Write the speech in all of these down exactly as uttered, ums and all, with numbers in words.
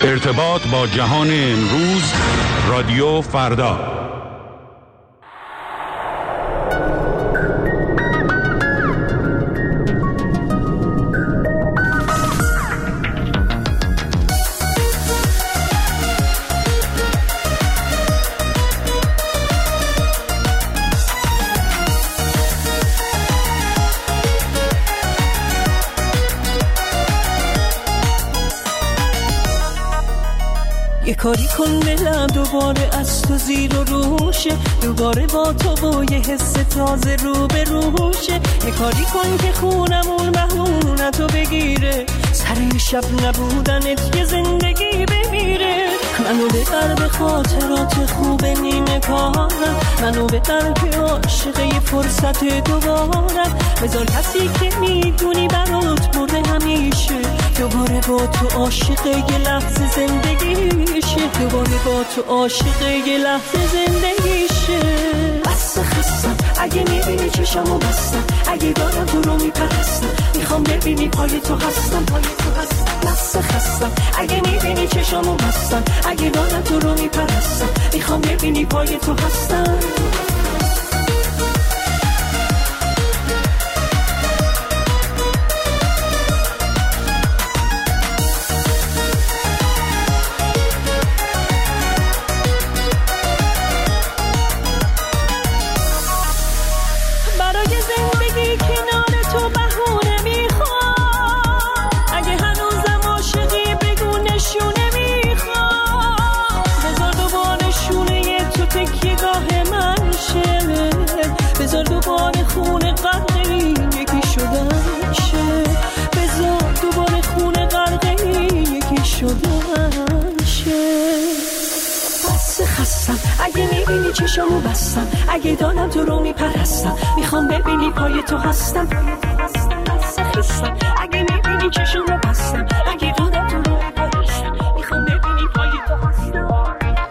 ارتباط با جهان امروز، رادیو فردا. یه کاری کن دلم دوباره از تو زیر و روشه، دوباره با تو با یه حس تازه رو به روشه. یه کاری کن که خونمون مهمونتو بگیره، سر شب نبودنت یه زندگی بمیره. منو ببر به خاطرات خوب نیمه کارم، منو ببر که عاشق یه فرصت دوبارم. بذار کسی که میدونی برات برده همیشه، دوباره با تو عاشق یه لحظه زندگیشه، دوباره با تو عاشق یه لحظه زندگیشه. بس خستم اگه میبینی چشمو بستم، اگه دارم تو رو میپرستم، میخوام ببینی پای تو هستم، پای تو هستم. بس خستم اگه میبینی چشمو بستم، اگه دارم تو رو میپرستم، میخوام ببینی پای تو هستم. بذار دوباره خونه غرقه یکی شدن شه، بذار دوباره خونه غرقه یکی شدن شه. بس خستم اگه میبینی چشمو بستم، اگه دارم تو رو میپرستم، میخوام ببینی پای تو هستم. بس خستم اگه میبینی چشمو بستم، اگه دارم تو رو میپرستم، میخوام ببینی پای تو هستم.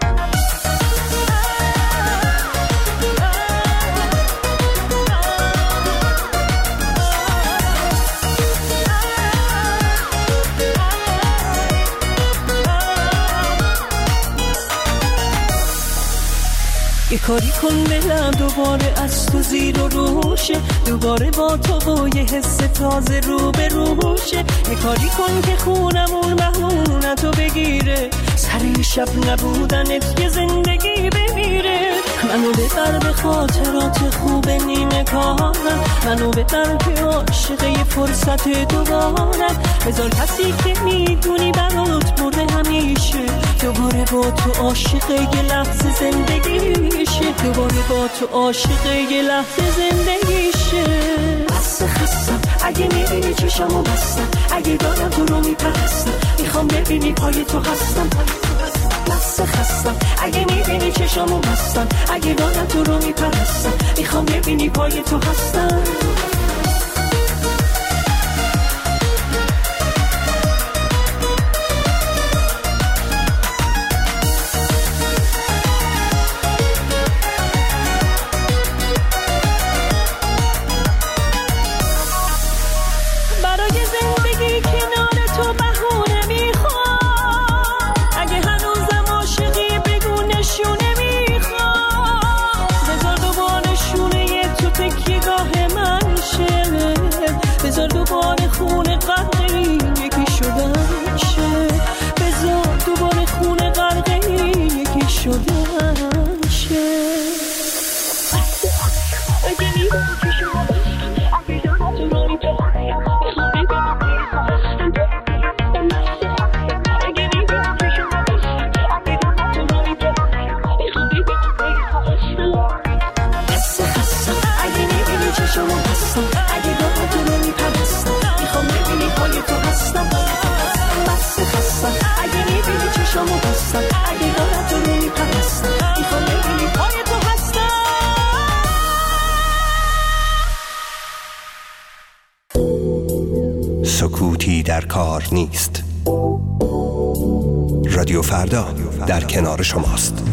یه کاری کن دلم دوباره از تو زیر و روشه، دوباره با تو با یه حس تازه رو به روشه. یه کاری کن که خونمون مهمونتو بگیره، سر شب نبودنت یه زندگی بمیره. منو ببر به خاطرات خوب نیمه کارم، منو ببر که عاشق یه فرصت دوبارم. بذار کسی که میدونی برات برده همیشه، دوباره با تو عاشق یه لحظه زندگیشه، دوباره با تو عاشق یه لحظه زندگیشه. بس خستم اگه میبینی چشمو بستم، اگه دارم تو رو میپرستم، میخوام ببینی پای تو هستم. بس خستم اگه میبینی چشمو بستم، اگه دارم تو رو میپرستم، میخوام ببینی پای تو هستم. بذار دوباره خونه غرقه یکی شدن شه، بذار دوباره خونه غرقه یکی شدن شه. اگه میبینی که شما بستم، اگه دارم تو رو میپرستم، میخوام ببینی پای تو هستم. اگه میبینی که شما بستم، اگه دارم تو رو میپرستم، میخوام ببینی پای تو هستم. بس خستم اگه میبینی که شما بستم، اگه دارم تو رو میپرستم، میخوام ببینی پای تو هستم. بس خستم اگه میبینی چشمو بستم، اگه دارم تو رو میپرستم، میخوام ببینی پای تو هستم. سکوتی در کار نیست. رادیو فردا در کنار شماست.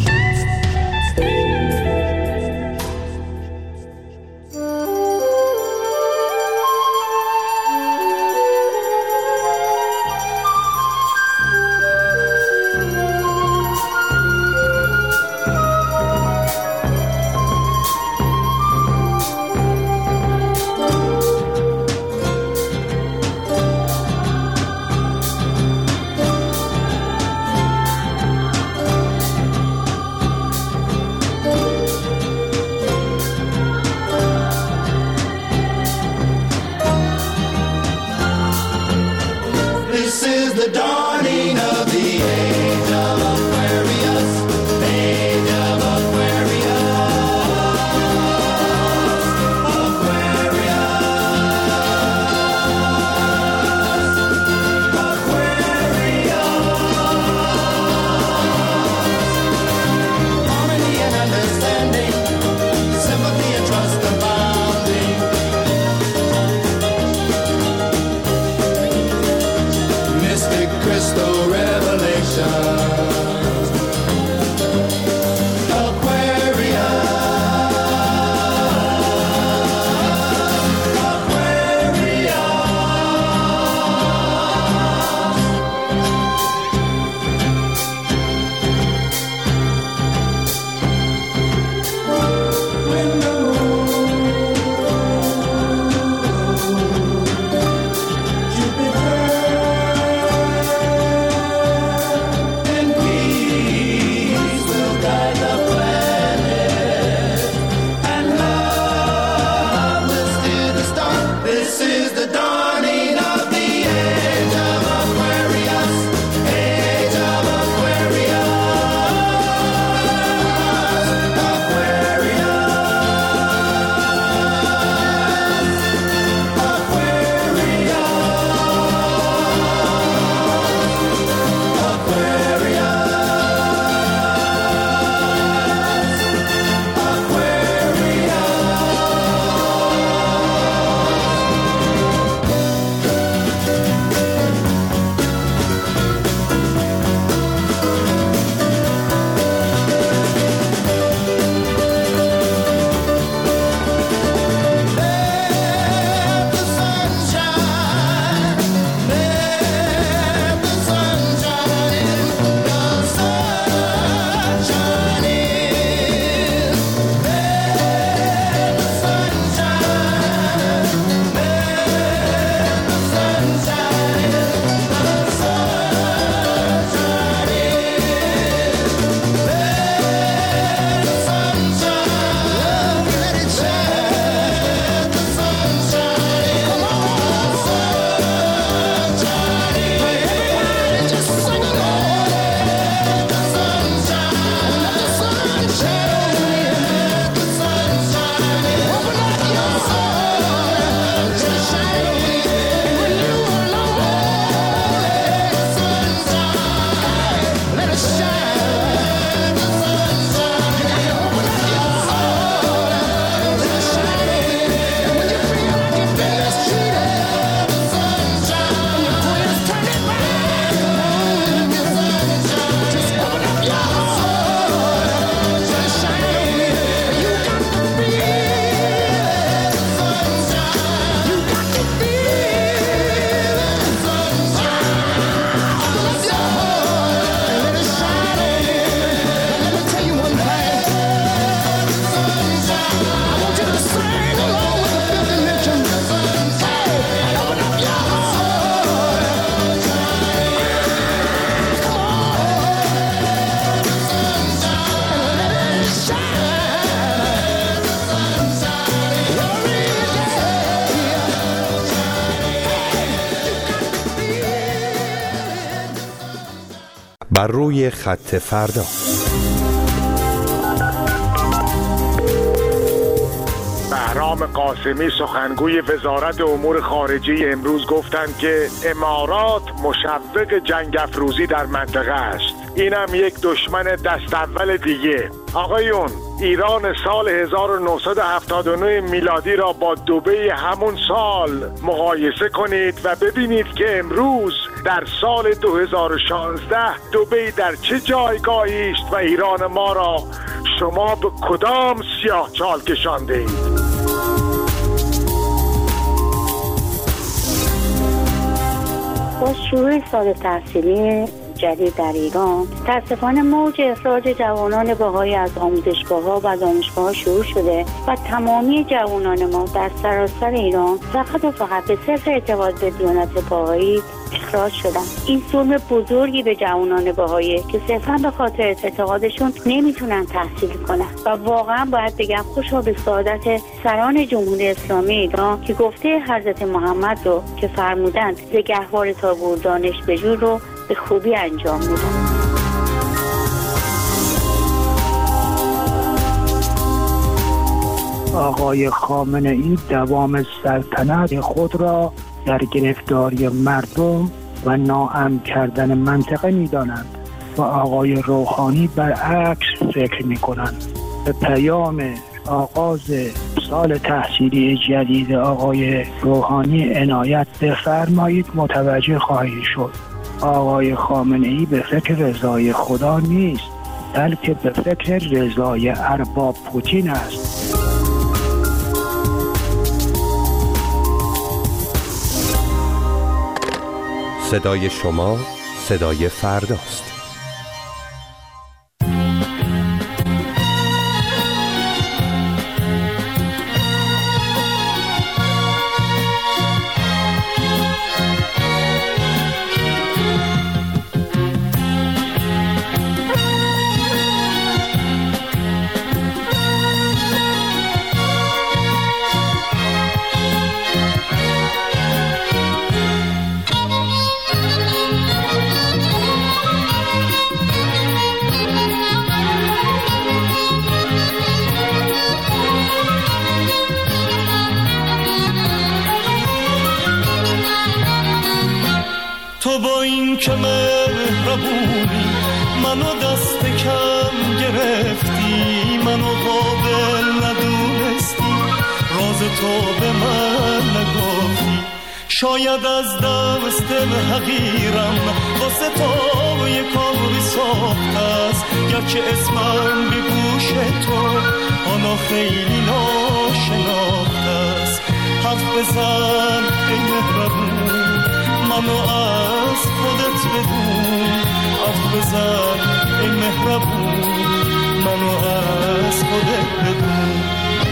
the dawning of the age of Aquarius, age of Aquarius, Aquarius, Aquarius. Harmony and understanding, sympathy and trust abounding. Mystic crystal revelations. Aquarius, Aquarius. When the moon, Jupiter, and peace will guide the planet, and love will steer the star. This is the dawning of the age of Aquarius, age of Aquarius, Aquarius, بر روی خط فردا. بهرام قاسمی سخنگوی وزارت امور خارجه امروز گفتند که امارات مشوق جنگ افروزی در منطقه است. اینم یک دشمن دست اول دیگه. آقایون، ایران سال هزار و نهصد و هفتاد و نه میلادی را با دبی همون سال مقایسه کنید و ببینید که امروز در سال دو هزار و شانزده دبی در چه جایگاهی است و ایران ما را شما به کدام سیاه چال کشانده اید؟ با شروع سال تحصیلی جدید در ایران متاسفانه موج اخراج جوانان بهایی از آموزشگاه‌ها و دانشگاه‌ها شروع شده و تمامی جوانان ما در سراسر ایران فقط و فقط به صرف اعتقاد به دیانت بهایی اخراج شدن. این ظلم بزرگی به جوانان بهایی که صرفا به خاطر اعتقادشون نمیتونن تحصیل کنن و واقعا باید بگم خوشا به سعادت سران جمهوری اسلامی ایران که گفته حضرت محمد رو که فرمودن ز گهواره تا گور دانش بجو رو به خوبی انجام میدن. آقای خامنه‌ای دوام سلطنت خود را در گرفتاری مردم و ناامن کردن منطقه می‌دانند و آقای روحانی برعکس فکر می‌کنند. به پیام آغاز سال تحصیلی جدید آقای روحانی عنایت بفرمایید متوجه خواهید شد. آقای خامنه‌ای به فکر رضای خدا نیست، بلکه به فکر رضای ارباب پوتین است. صدای شما صدای فرداست. تو با این که مهربونی منو دست کم گرفتی، منو قابل ندونستی، راز تو به من نگفتی. شاید از دست حقیرم واسه تو یه کاری ساخت است، گرچه اسمم به گوش تو آنا خیلی ناشناخت است. حرف بزن ای مهربون منو از خودت بدون، حرف بزن ای مهربون منو از خودت بدون.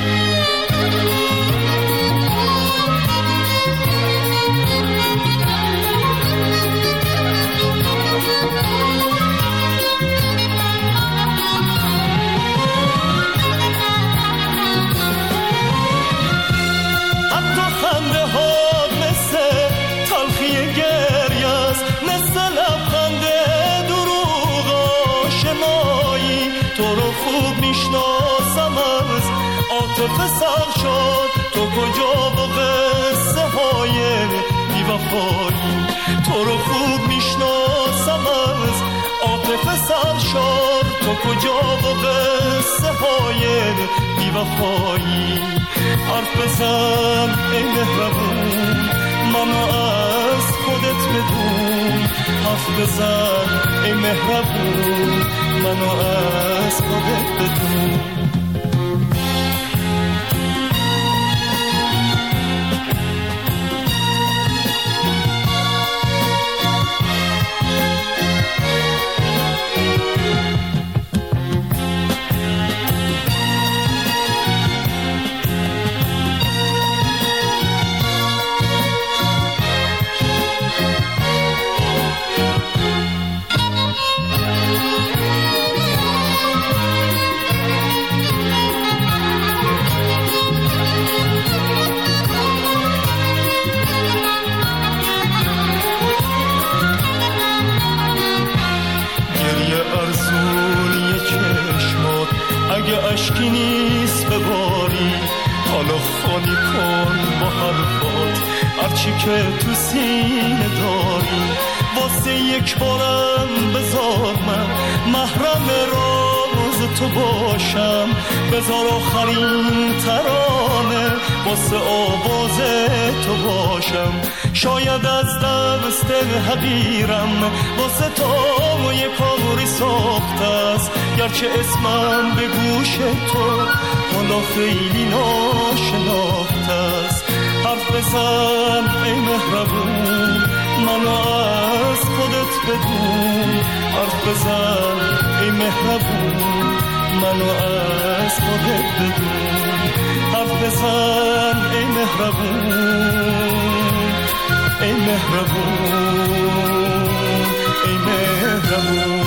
حتی خنده ها مثل تلخی گریه است، مثل لبخند دروغ آشنایی. تو رو خوب میشناسم از عاطفه سر شد، تو کجا با قصه های بی‌وفایی. تو رو خوب میشناسم از عاطفه سر شد، تو کجا با قصه های بی‌وفایی. حرف بزن ای مهربون منو از خودت بدون، حرف بزن ای مهربون منو از خودت بدون. اشکی نیست بباری، حالا خالی کن با حرفات هرچی که تو سینه داری. واسه یک بارم بذار من محرم راز تو باشم، بذار آخرین ترانه واسه آواز تو باشم. شاید از دست حقیرم واسه تو یه کاری ساخت است، گرچه اسمم به گوش تو حالا خیلی ناشناخت است. حرف بزن ای مهربون منو از خودت بدون، حرف بزن ای مهربون منو از خودت بدون. حرف بزن ای مهربون ای مهربون ای مهربون.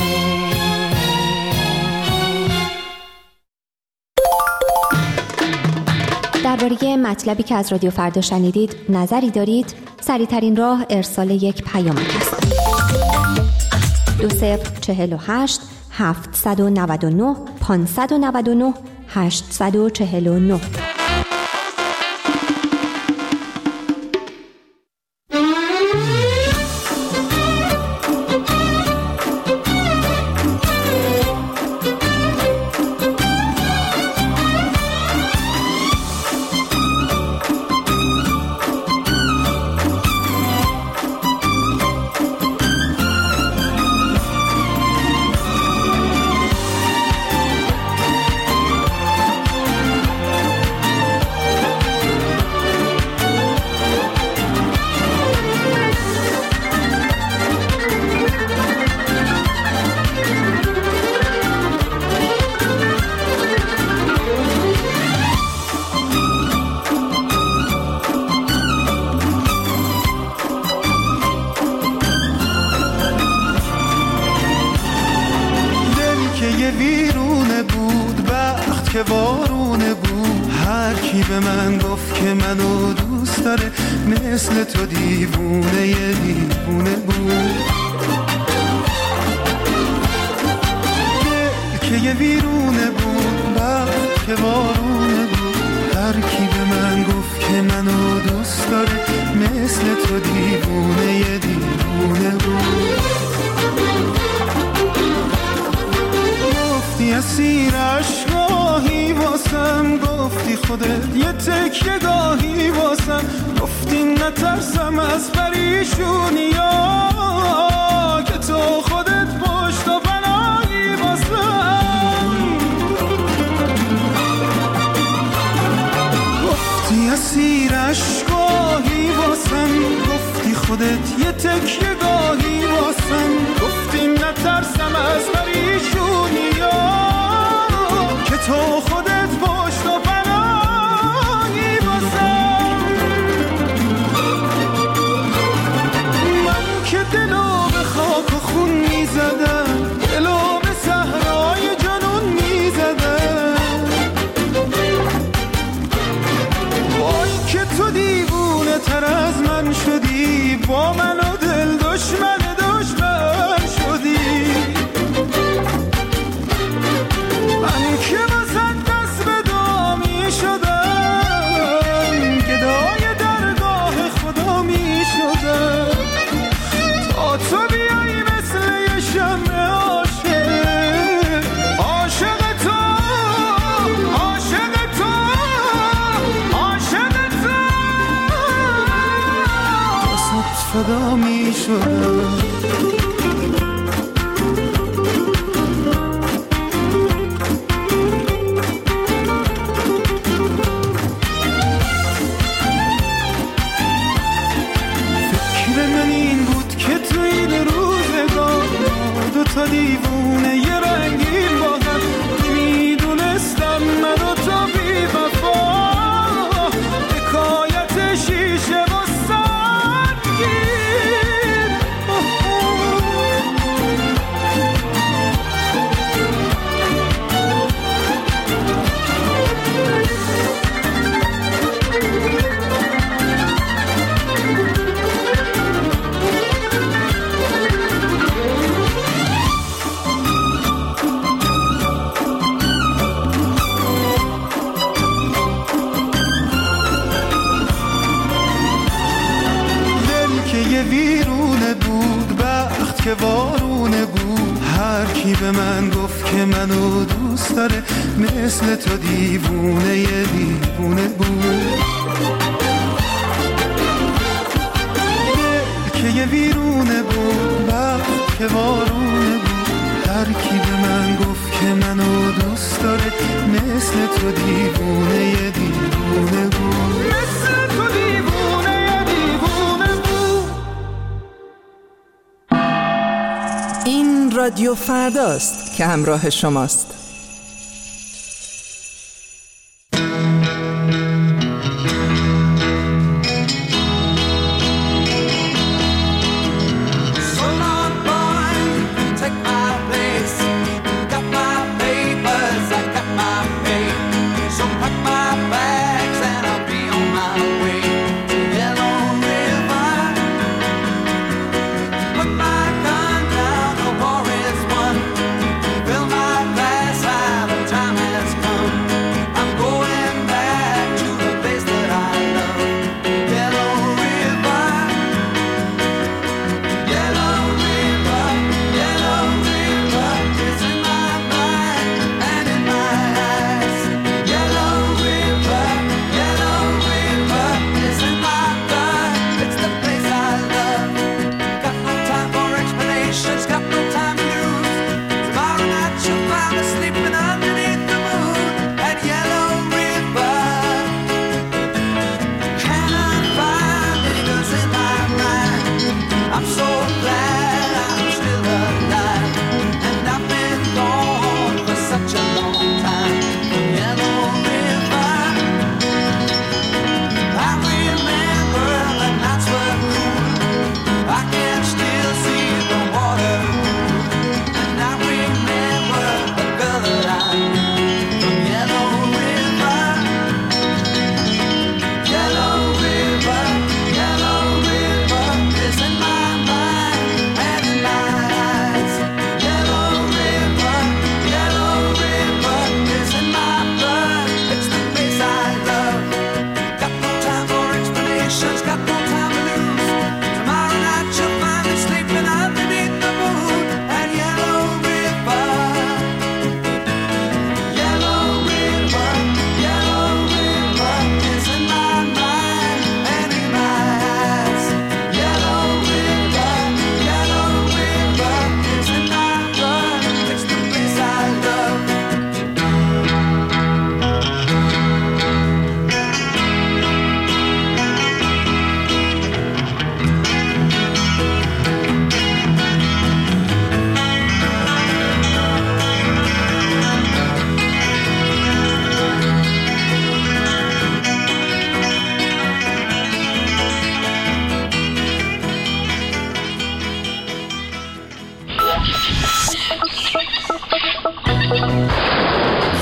درباره مطلبی که از رادیو فردا شنیدید نظری دارید؟ سریع‌ترین راه ارسال یک پیامک است. دو صفر چهل و هشت هفتصد و نود و نه پانصد و نود و نه هشتصد و چهل و نه. ویرونه بود وقت که وارونه بود، هر کی به من گفت که منو دوست داره مثل تو دیوونه یه دیوونه بود. دل که یه ویرونه بود وقت که وارونه بود، هر کی به من گفت که منو دوست داره مثل تو دیوونه یه دیوونه بود. گفتی اسیر عشقاهی واسم، گفتی خودت یه تکیه گاهی واسم، گفتی نترسم از پریشونی ها که تو خودت پشت و پناهی واسم. گفتی اسیر عشقاهی واسم، گفتی خودت یه تکیه گاهی واسم، گفتی نترسم از پریشونی که تو خودت پشت و پناهی واسم. من که دلو به خاک و خون میزدم، دلو به صحرای جنون میزدم، وای که تو دیوونه تر از من شدی، با من و دل دشمن دشمن شدی. من که واسه دست به دعا می شدم، گدای درگاه خدا می شدم، تا تو بیایی مثل یه شمع عاشق، عاشق تو عاشق تو عاشق تو، واسه فدا می شدم. تا دیوونه یه رنگیم با هم، نمیدونستم من و تو بی وفا، حکایت شیشه و سنگین. ویرونه بود وقت که وارونه بود، هر کی به من گفت که منو دوست داره مثل تو دیوونه یه دیوونه بود. دل که یه ویرونه بود وقت که وارونه بود، هر کی به من گفت که منو دوست داره مثل تو دیوونه یه دیوونه بود، مثل تو دیوونه یه دیوونه بود. این رادیو فرداست که همراه شماست.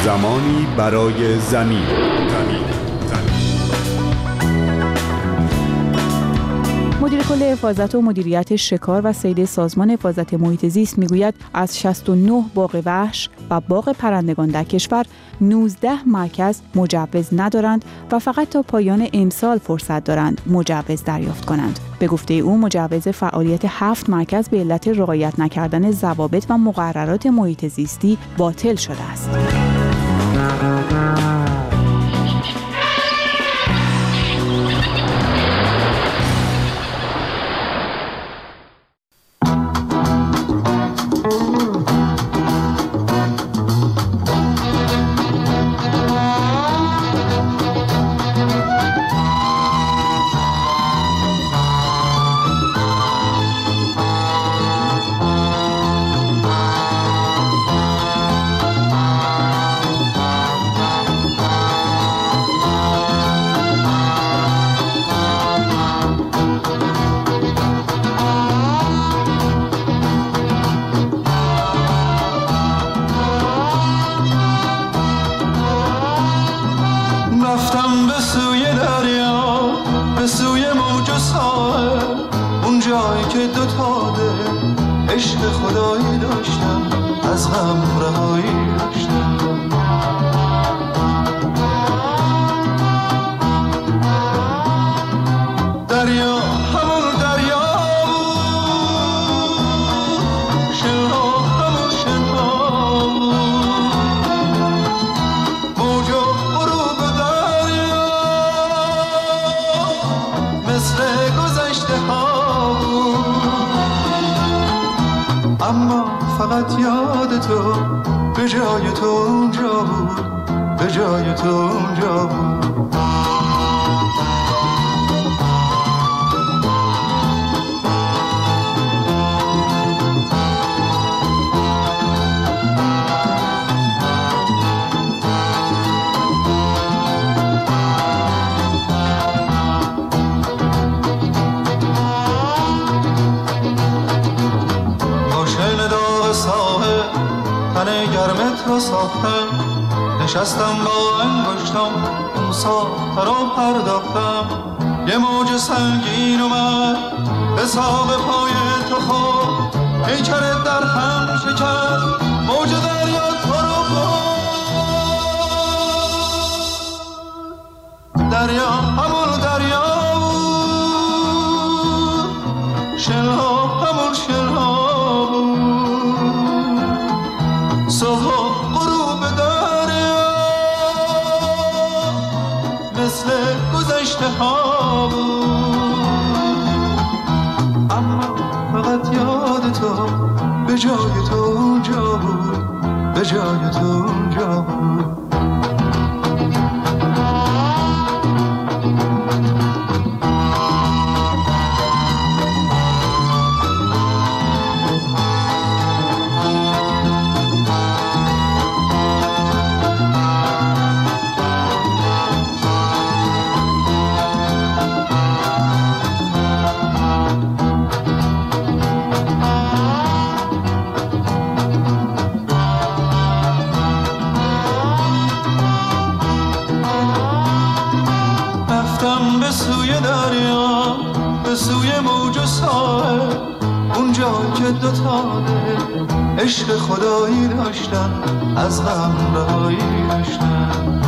زمانی برای زمین. مدیر کل حفاظت و مدیریت شکار و صید سازمان حفاظت محیط زیست میگوید از شصت و نه باغ وحش و باغ پرندگان در کشور نوزده مرکز مجوز ندارند و فقط تا پایان امسال فرصت دارند مجوز دریافت کنند. به گفته او مجوز فعالیت هفت مرکز به علت رعایت نکردن ضوابط و مقررات محیط زیستی باطل شده است. فقط یاد تو به جای تو اونجا بود، به جای تو اونجا بود. رو ساختم نشستم با انگشتم اون ساخته رو پرداختم، یه موج سنگین اومد به ساق پای تو خود، پیکرت در هم شکست، موج دریا تو رو بود. دریا همون دریا بود، شلها همون شلها بود، صبح غروب دریا مثل گذشته ها بود. اما فقط یاد تو به جای تو اونجا بود، به جای تو اونجا بود. که دو تا دل عشق خدایی داشتن، از غم رهایی داشتن.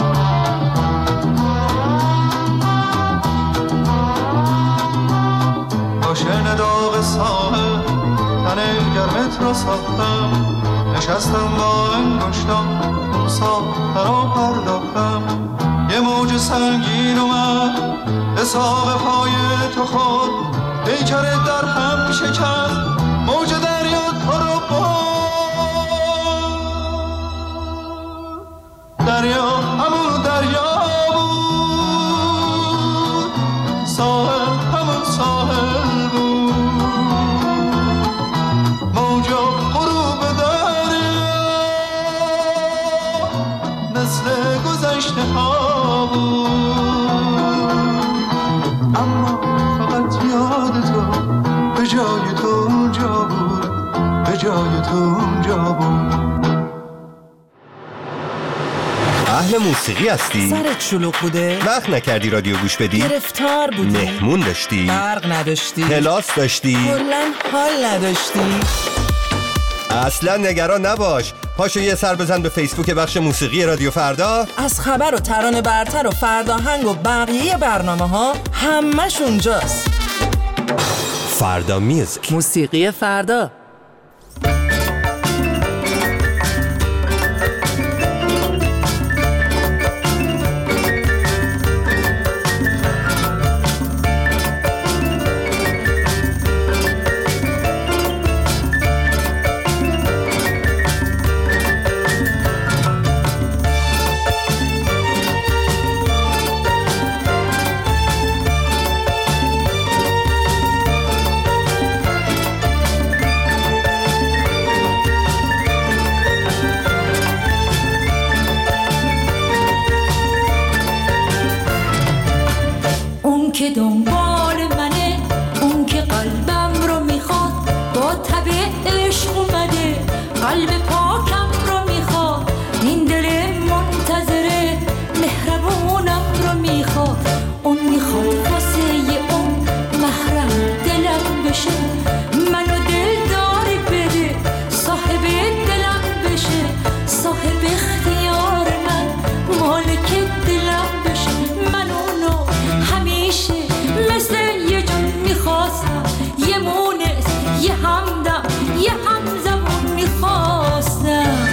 با شن داغ ساحل تن گرمت رو ساختم، نشستم با انگشتم اون ساخته رو پرداختم، یه موج سنگین اومد به ساق پای تو خود، پیکرت در هم شکست، موج دریا تو رو بود. دریا همون دریا بود، ساحل همون ساحل بود، موج غروب دریا مثل گذشته ها بود. اما فقط یاد تو به جای تو اونجا بود، به جای تو اونجا بود. اهل موسیقی هستی؟ سرت شلوغ بوده؟ وقت نکردی رادیو گوش بدی؟ گرفتار بودی؟ مهمون داشتی؟ برق نداشتی؟ کلاس داشتی؟ کلاً حال نداشتی؟ اصلا نگران نباش. پاشو یه سر بزن به فیسبوک بخش موسیقی رادیو فردا. از خبر و ترانه برتر و فرداهنگ و بقیه برنامه ها همش اونجاست. فردا میوزیک، موسیقی فردا. که دنبال منه، اون که قلبم رو میخواد، با طبع عشق اومده، قلب پاکم رو میخواد، این دل منتظره، مهربونم رو میخواد، اون میخواد واسه اون محرم دلم بشه، منو دلداری بده، صاحب دلم بشه، صاحب اختیار من، مالک دلم بشه، من اونو همیشه مثل یه جون میخواستم، یه مونس، یه همدم، یه همزبون میخواستم.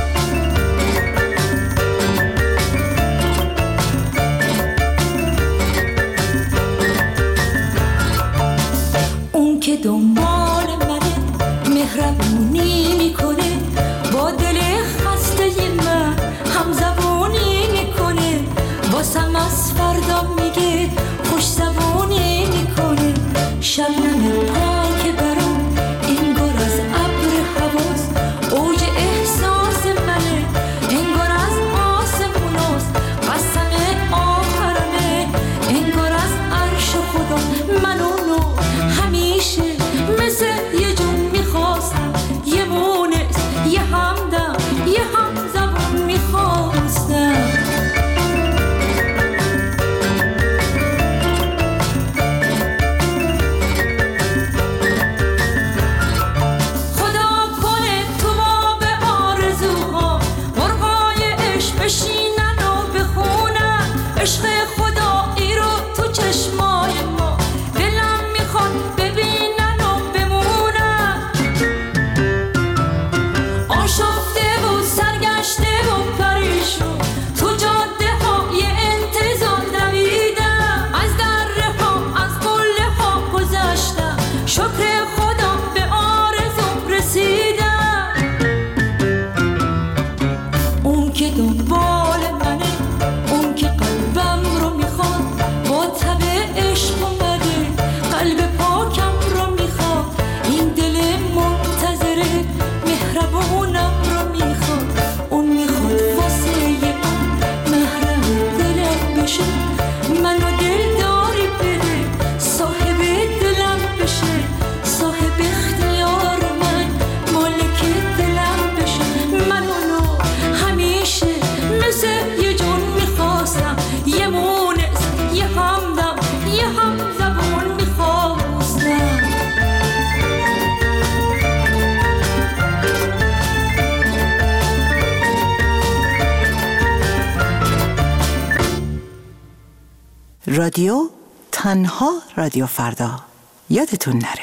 اون که دنبال منه، مهربونی میکنه، با دل خسته من همزبونی میکنه، واسم از فردا میگه، خوش زبونی میکنه، شبنم پاک برام انگار از ابر حواس، اوج احساس منه، انگار از آسموناست، قسم آخرمه، انگار از عرش خدا، من اونو همیشه مثل یه جون میخواستم، یه مونس، یه همدم، یه همزبون میخواستم. عشق خدایی رو تو چشمای ما، دلم میخواد ببینن و بمونن، آشفته و سرگشته و پریشون، تو جاده های انتظار دویدم، از دره ها از قله ها گذشتم، شکر خدا به آرزوم رسیدم. اون که دنبال منه، اون که قلبم رو میخواد، با طبع عشق اومده، قلب پاکم رو میخواد، این دل منتظره، مهربونم رو میخواد، اون میخواد واسه اون محرم دلم بشه، منو دلداری بده، صاحب دلم بشه، صاحب اختیار من، مالک دلم بشه، من اونو همیشه مثل یه جون میخواستم، یه مونس، یه همدم، یه همزبون میخواستم. رادیو تنها رادیو فردا، یادتون نره.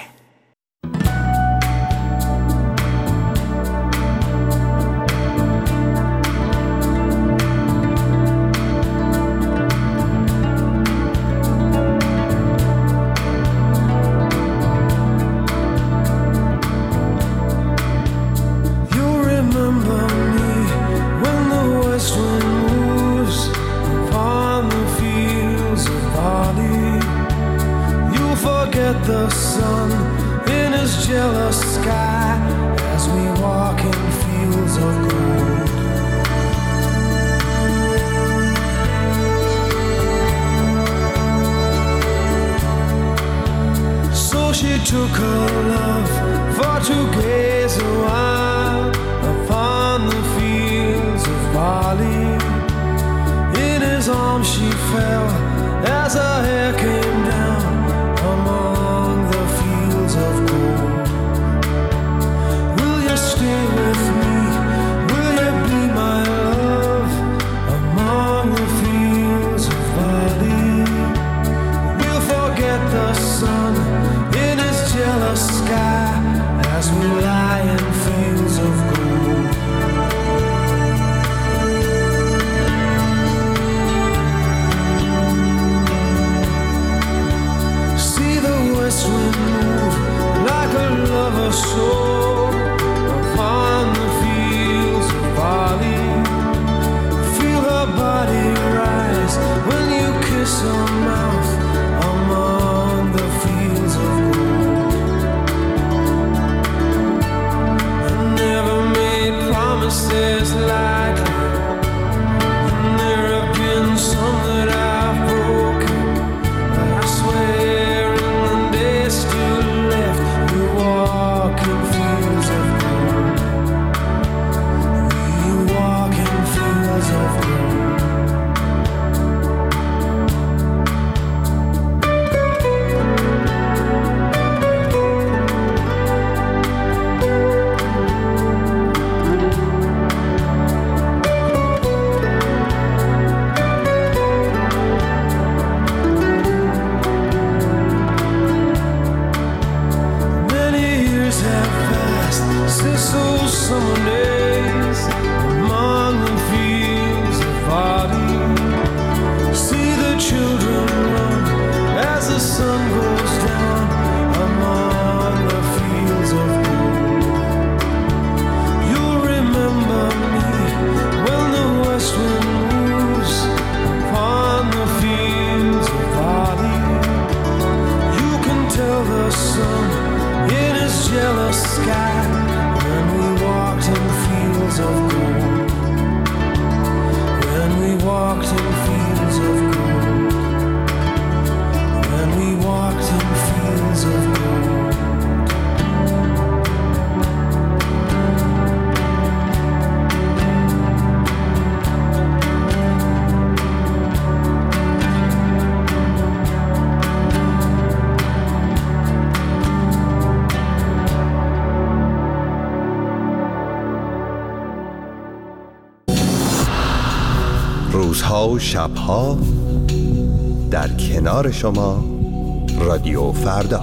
The sun miss those summer days among the fields of barley. See the children run as the sun goes down among the fields of gold. You'll remember me when the west wind moves upon the fields of barley. You can tell the sun in his jealous sky when we walked in fields of gold. When we walked in fields of gold. When we walked in fields of gold. روزها و شبها در کنار شما رادیو فردا.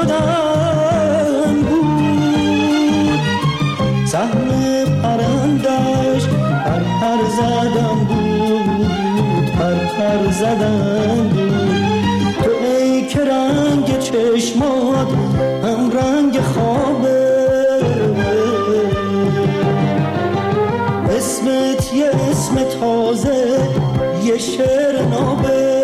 زدن بود، سهم پرندش پر پر زدن بود، پر پر زدن بود. تو ای که رنگ چشمات هم رنگ خوابه، اسمت یه اسم تازه یه شعر نابه.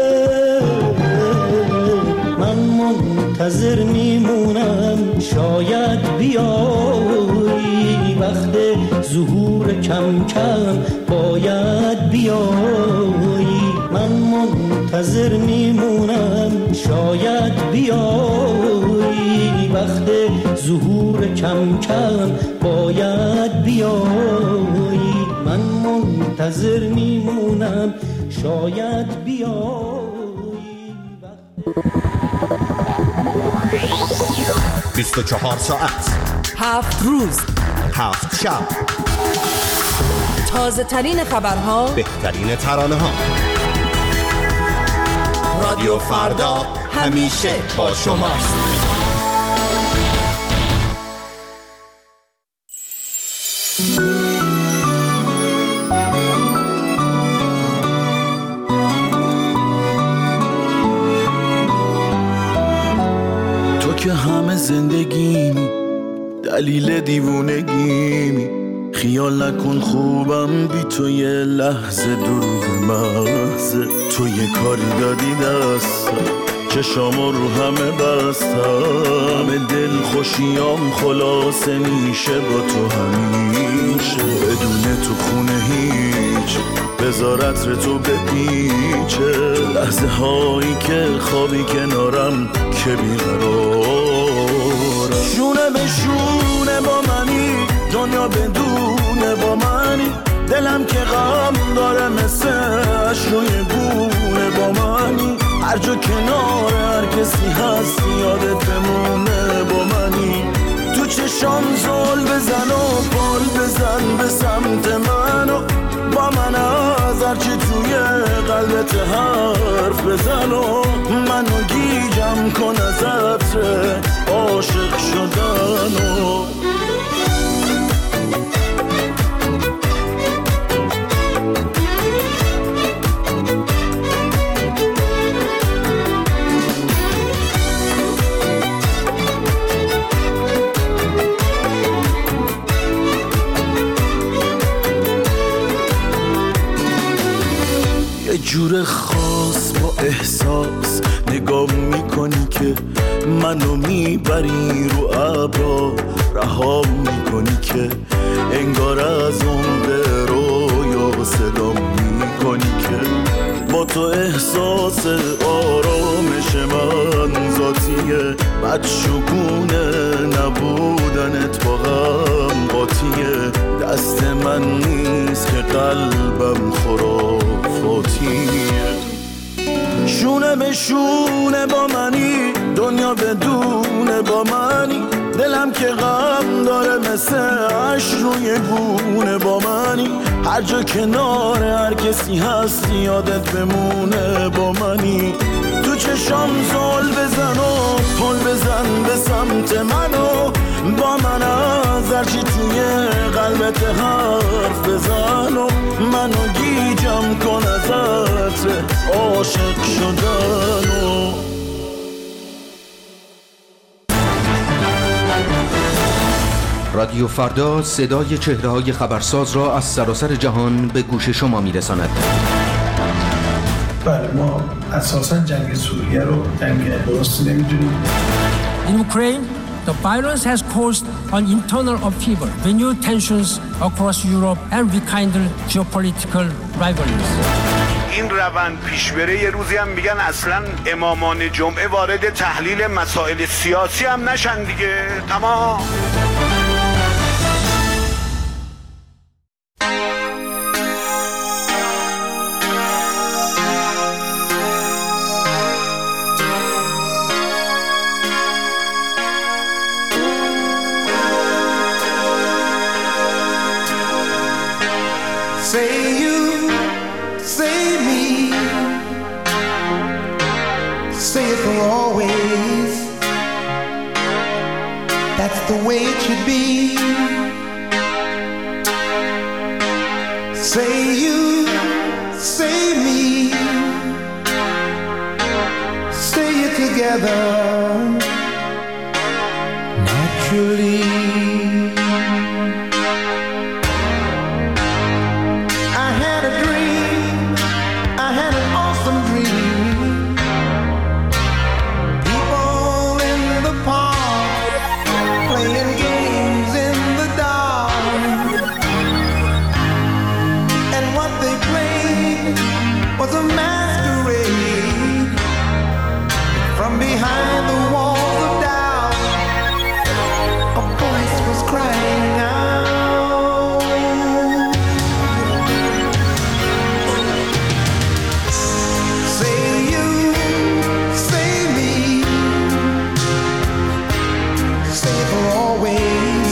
من منتظر میمونم شاید بیایی، وقت ظهور کم کم باید بیایی. من منتظر میمونم شاید بیایی، وقت ظهور کم کم باید بیایی. من منتظر میمونم شاید بیایی. بیست و چهار ساعت، هفت روز، هفت شب، تازه ترین خبرها، بهترین ترانه ها. رادیو فردا همیشه با شماست. تو که همه زندگیمی، دلیل دیوونگیمی، خیال نکن خوبم بی تو یه لحظه، دروغ محضه. تو یه کاری دادی دستم، چشامو رو همه بستم، همه دل خوشیام خلاصه میشه با تو همیشه. بدون تو خونه هیچ، بذارت رو تو بپیچه، لحظه هایی که خوابی کنارم که بیقرارم. شونه به شونه با منی، دنیا بدونه با منی، دلم که غم داره مثل اش روی گونه با منی. هر جا کنار هر کسی هست یادت بمونه با منی. تو چشام زل بزن و بال بزن به سمت منو، با من از هرچی توی قلبت حرف بزن و منو گیجم کن از عطر عاشق شدنو. جور خاص با احساس نگاه میکنی که منو میبری رو ابرا، رها میکنی که انگار از اون به رویا صدا میکنی که با تو احساس آرامش من ذاتیه، بدشگونه نبودنت با غم قاطیه. دست من نیست که قلبم خرافاتیه. شونه به شونه با منی، دنیا بدونه با منی، دلم که غم داره مثل اش روی گونه با منی. هر جا کنار هر کسی هست یادت بمونه با منی. تو چشام زل بزن و پل بزن به سمت منو، با من از هرچی توی قلبت حرف بزن و منو گیجم کن از عطر عاشق شدنو. رادیو فردا صدای چهره‌های خبرساز را از سراسر جهان به گوش شما می‌رساند. بله، ما اساساً جنگ سوریه رو جنگ درستی نمی‌دونیم. In Ukraine, the violence has caused an internal upheaval, renewed tensions across Europe and rekindled geopolitical rivalries. این روند پیش بره یه روزی هم میگن اصلاً امامان جمعه وارد تحلیل مسائل سیاسی هم نشن دیگه. تمام. Say you, say me, say it for always. That's the way it should be. Say you, say me, say it together naturally. I had a dream, I had an awesome dream. People in the park playing games in the dark, and what they played was a masquerade. From behind the walls of doubt, a voice was crying out. Say you, say me, say it for always.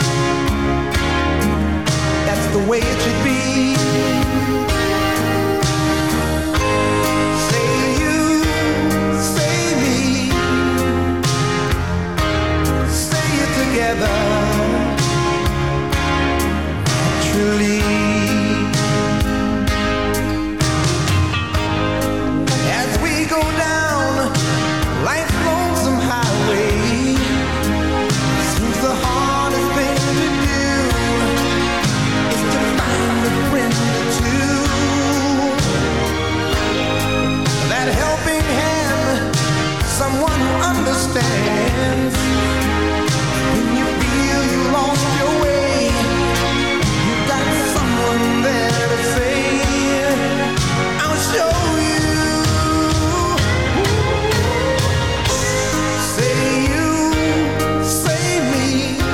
That's the way it should be. Say you, say me, say it together naturally. As we go down life's lonesome highway, seems the hardest thing to do is to find a friend or two. That helping hand, someone who understands. When you feel you lost your way, you got someone there to say, I'll show you. Say you, say me,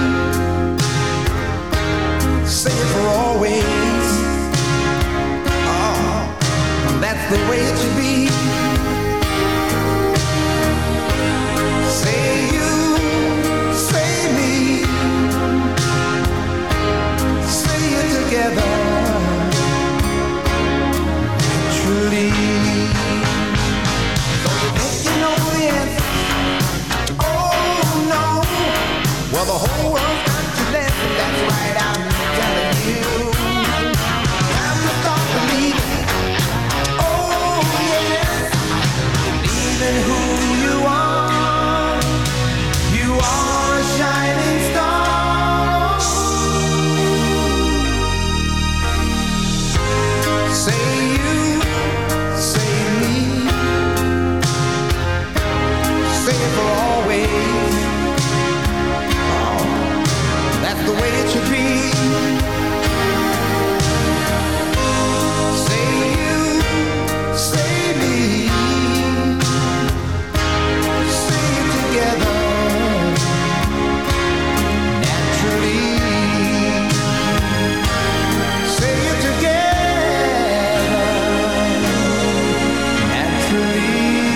say it for always. Oh, that's the way it should be. Say you, say me, say it together naturally. So you think you know the answer? Oh no. Well, the whole world's got to listen. That's right, I'm telling you. Time to start believing. Oh yes, believe in who you are. You are a shining star. Say you, say me, say it for always. Oh, that's the way it should be. Say you, say me, say it together naturally. Say it together naturally.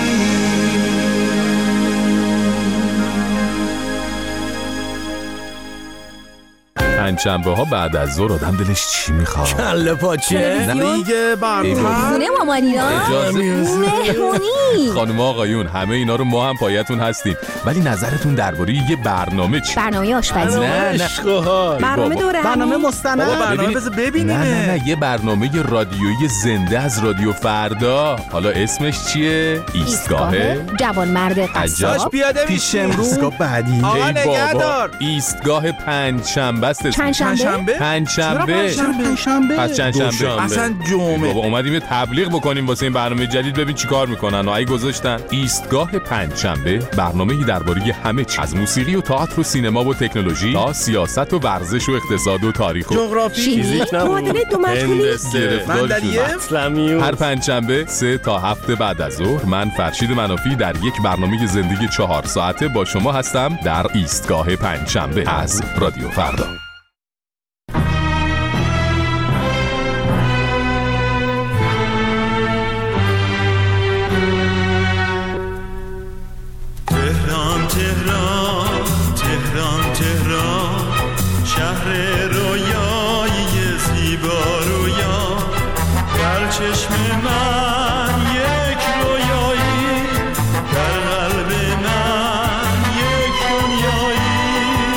پنجشنبه ها بعد از ظهر آدم دلش چی میخواد؟ کله پاچه دیگه برنامه خونه مامانینا مهمونی. خانم آقایون همه اینا رو ما هم پایتون هستیم، ولی نظرتون درباره یه برنامه چی؟ برنامه آشپزی. نه نه برنامه دوره برنامه مستند برنامه بذار ببینیم. نه نه نه یه برنامه رادیویی زنده از رادیو فردا. حالا اسمش چیه؟ ایستگاه جوانمرد قصاب. پیاده پیش امروز ایستگاه بعدی. آقا نگهدار. ایستگاه پنجشنبه است. پنجشنبه؟ پنجشنبه. پنجشنبه؟ پس چندشنبه؟ اصلا جمعه. بابا اومدیم یه تبلیغ بکنیم واسه این برنامه جدید، ببین چیکار میکنن. و ای گذاشتن ایستگاه پنجشنبه، برنامه‌ای درباره همه چیز، از موسیقی و تئاتر و سینما و تکنولوژی تا سیاست و ورزش و اقتصاد و تاریخ و جغرافی، فیزیک، معادله دو مجهولی، صندلیه. هر پنجشنبه سه تا هفت بعد از ظهر من فرشید منافی در یک برنامه زندگی چهار ساعته با شما هستم در ایستگاه پنجشنبه از رادیو فردا. تهران تهران تهران تهران شهر رویایی زیبا رویا، در چشم من یک رویایی، در قلب من یک دنیایی.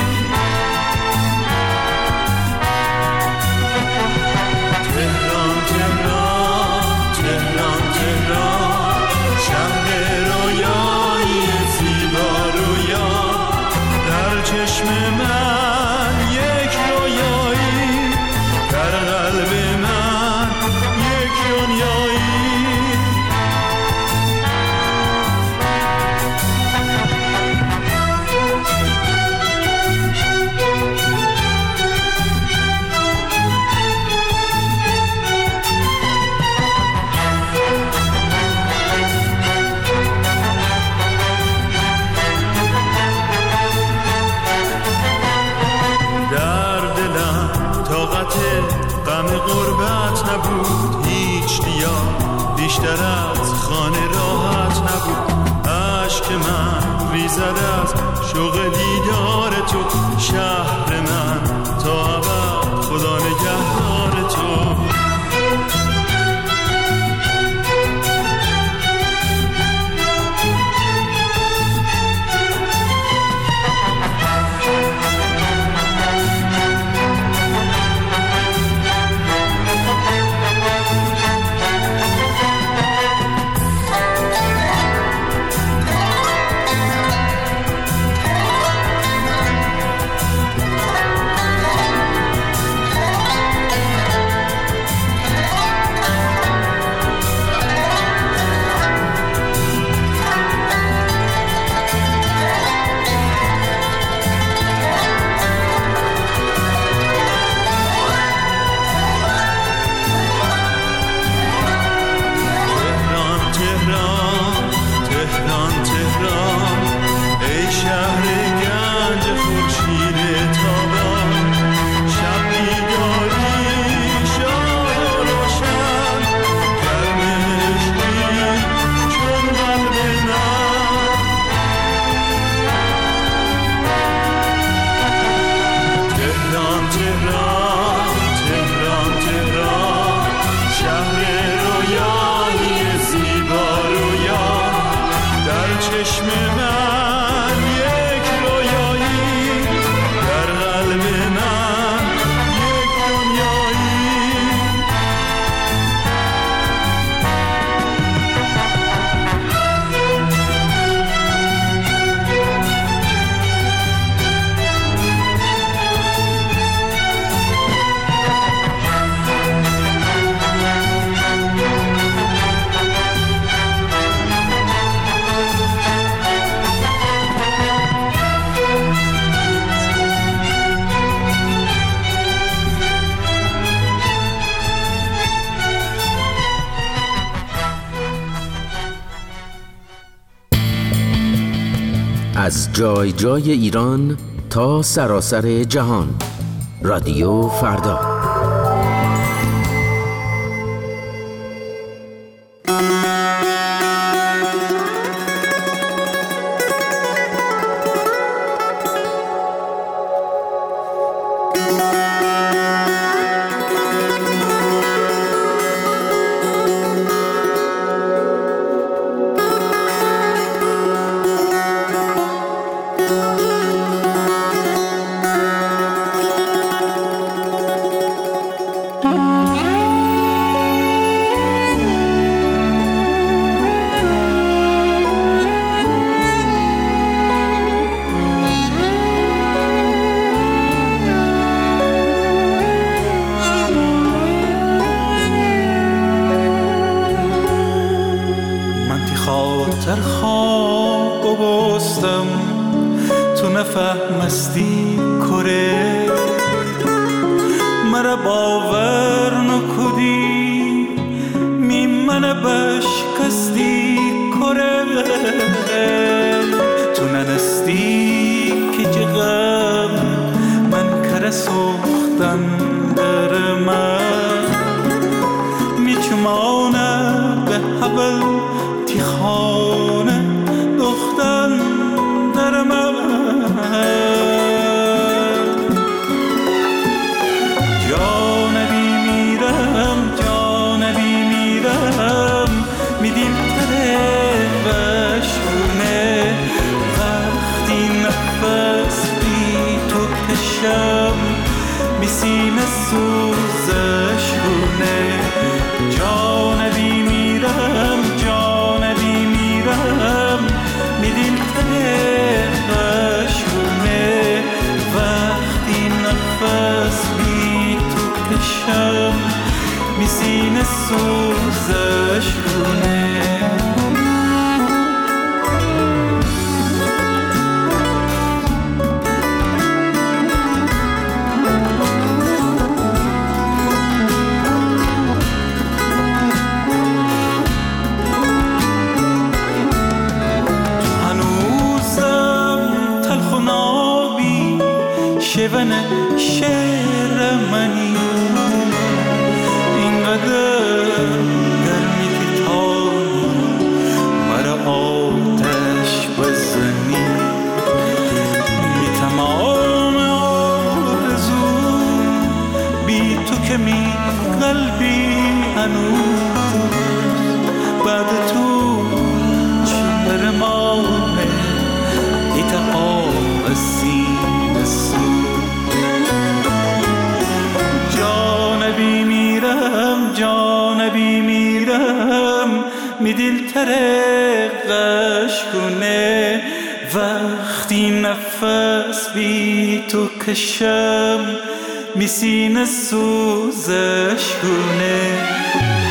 بیشتر از خانه راحت نبود، عشق من ریزد از شوق دیدار تو. شهر من تا ابد خدا نگهدار تو. از جای جای ایران تا سراسر جهان. رادیو فردا. شعر منی اینقدر گرمی که تا هنوز بعد تو چهر مانه ایت آب سینه سو جانبی میرم جانبی میرم می دل ترقش کنه وقتی نفس بی تو کشم می سینه سوزش کنه